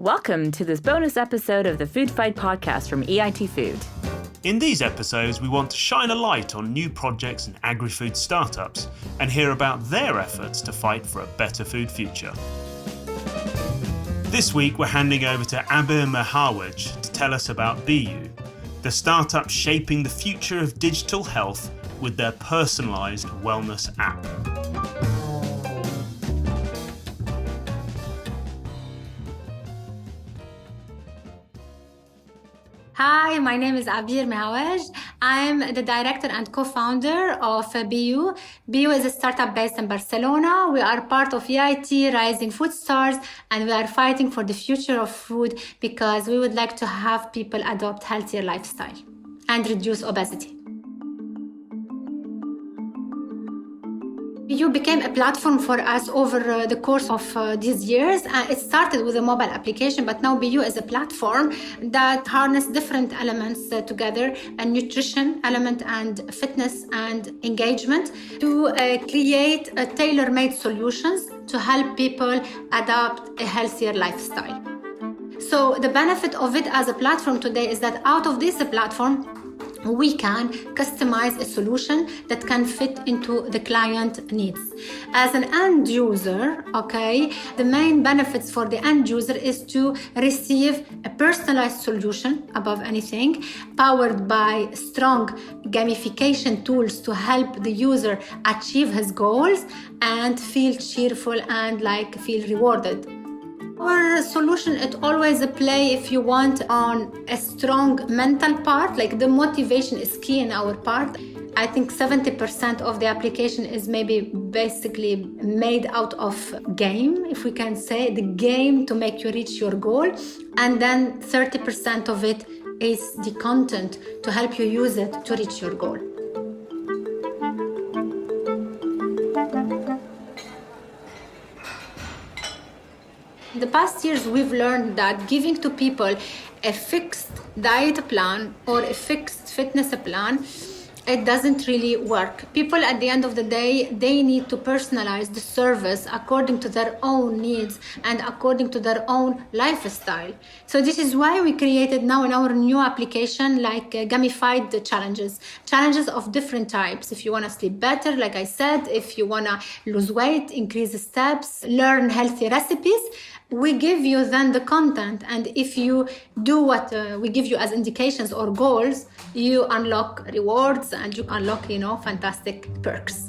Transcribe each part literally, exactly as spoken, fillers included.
Welcome to this bonus episode of the Food Fight podcast from E I T Food. In these episodes, we want to shine a light on new projects and agri-food startups and hear about their efforts to fight for a better food future. This week, we're handing over to Abir Mehawaj to tell us about Biyu, the startup shaping the future of digital health with their personalised wellness app. Hi, my name is Abir Mehawaj. I'm the director and co-founder of Biyu. Biyu is a startup based in Barcelona. We are part of E I T Rising Food Stars, and we are fighting for the future of food because we would like to have people adopt healthier lifestyle and reduce obesity. Biyu became a platform for us over uh, the course of uh, these years. Uh, it started with a mobile application, but now Biyu is a platform that harnesses different elements uh, together, a nutrition element and fitness and engagement to uh, create uh, tailor-made solutions to help people adopt a healthier lifestyle. So the benefit of it as a platform today is that out of this platform, we can customize a solution that can fit into the client needs. As an end user, okay, the main benefits for the end user is to receive a personalized solution above anything, powered by strong gamification tools to help the user achieve his goals and feel cheerful and like feel rewarded. Our solution, it always a play, if you want, on a strong mental part, like the motivation is key in our part. I think seventy percent of the application is maybe basically made out of game, if we can say, the game to make you reach your goal. And then thirty percent of it is the content to help you use it to reach your goal. In the past years, we've learned that giving to people a fixed diet plan or a fixed fitness plan, it doesn't really work. People at the end of the day, they need to personalize the service according to their own needs and according to their own lifestyle. So this is why we created now in our new application like uh, gamified challenges, challenges of different types. If you want to sleep better, like I said, if you want to lose weight, increase the steps, learn healthy recipes, we give you then the content, and if you do what uh, we give you as indications or goals, you unlock rewards and you unlock, you know, fantastic perks.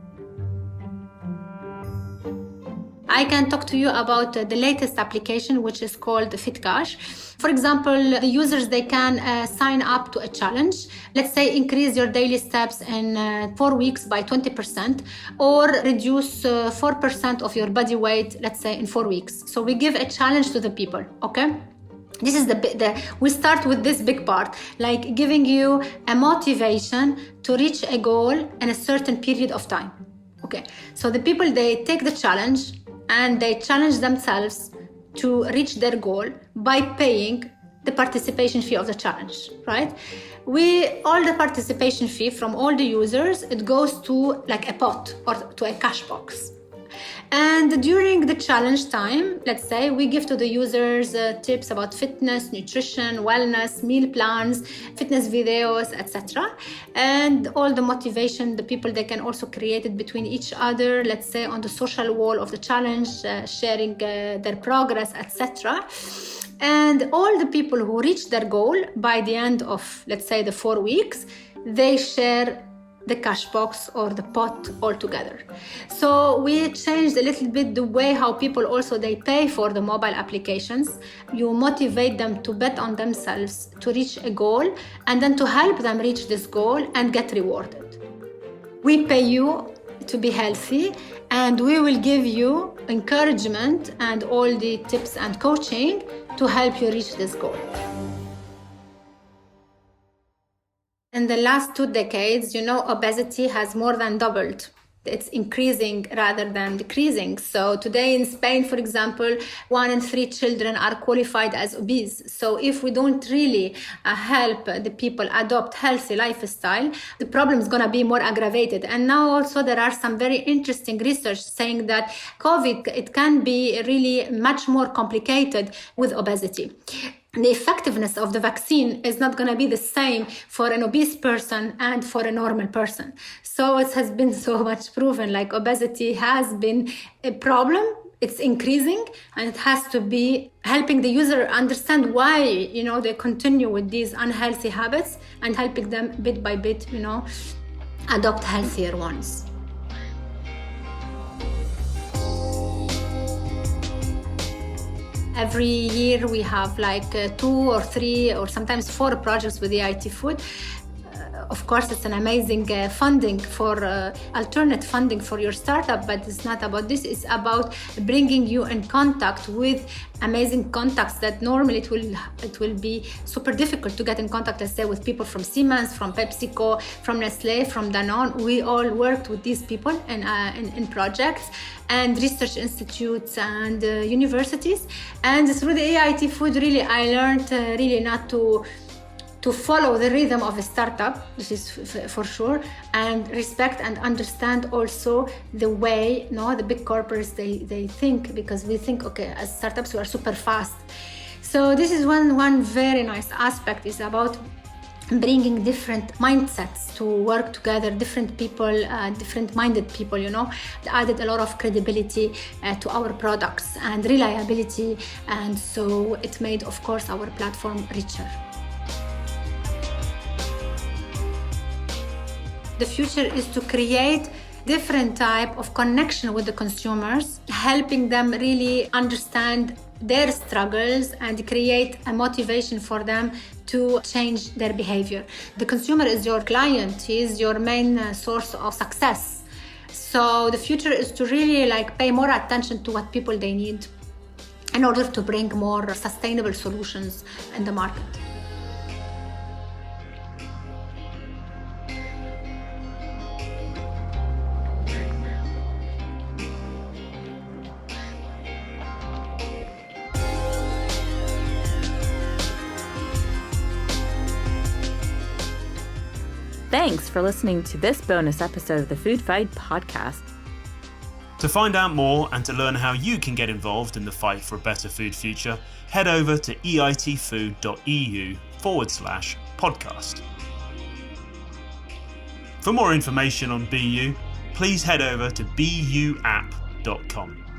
I can talk to you about uh, the latest application, which is called FitCash. For example, the users, they can uh, sign up to a challenge. Let's say increase your daily steps in uh, four weeks by twenty percent or reduce uh, four percent of your body weight, let's say in four weeks. So we give a challenge to the people, okay? This is the, the we start with this big part, like giving you a motivation to reach a goal in a certain period of time. Okay, so the people, they take the challenge and they challenge themselves to reach their goal by paying the participation fee of the challenge, right? We, all the participation fee from all the users, it goes to like a pot or to a cash box. And during the challenge time, let's say, we give to the users uh, tips about fitness, nutrition, wellness, meal plans, fitness videos, et cetera. And all the motivation, the people, they can also create it between each other, let's say on the social wall of the challenge, uh, sharing uh, their progress, et cetera. And all the people who reach their goal by the end of, let's say, the four weeks, they share the cash box or the pot altogether. So we changed a little bit the way how people also they pay for the mobile applications. You motivate them to bet on themselves to reach a goal and then to help them reach this goal and get rewarded. We pay you to be healthy and we will give you encouragement and all the tips and coaching to help you reach this goal. In the last two decades, you know, obesity has more than doubled it's increasing rather than decreasing. So today in Spain, for example, one in three children are qualified as obese. So if we don't really uh, help the people adopt healthy lifestyle, the problem is going to be more aggravated. And now also there are some very interesting research saying that COVID, it can be really much more complicated with obesity. The effectiveness of the vaccine is not going to be the same for an obese person and for a normal person. So it has been so much proven, like obesity has been a problem. It's increasing, and it has to be helping the user understand why, you know, they continue with these unhealthy habits and helping them bit by bit, you know, adopt healthier ones. Every year we have like uh, two or three or sometimes four projects with A I T Food. Uh, of course, it's an amazing uh, funding for uh, alternate funding for your startup, but it's not about this. It's about bringing you in contact with amazing contacts that normally it will it will be super difficult to get in contact, let's say, with people from Siemens, from PepsiCo, from Nestle, from Danone. We all worked with these people in, uh, in, in projects and research institutes and uh, universities. And through the A I T Food, really, I learned uh, really not to to follow the rhythm of a startup, this is f- for sure, and respect and understand also the way, you know, the big corporates, they, they think, because we think, okay, as startups, we are super fast. So this is one, one very nice aspect, is about bringing different mindsets to work together, different people, uh, different minded people, you know. It added a lot of credibility uh, to our products and reliability, and so it made, of course, our platform richer. The future is to create different type of connection with the consumers, helping them really understand their struggles and create a motivation for them to change their behavior. The consumer is your client, he is your main uh, source of success. So the future is to really like pay more attention to what people they need in order to bring more sustainable solutions in the market. Thanks for listening to this bonus episode of the Food Fight podcast. To find out more and to learn how you can get involved in the fight for a better food future, head over to eitfood.eu forward slash podcast. For more information on B U, please head over to b u app dot com.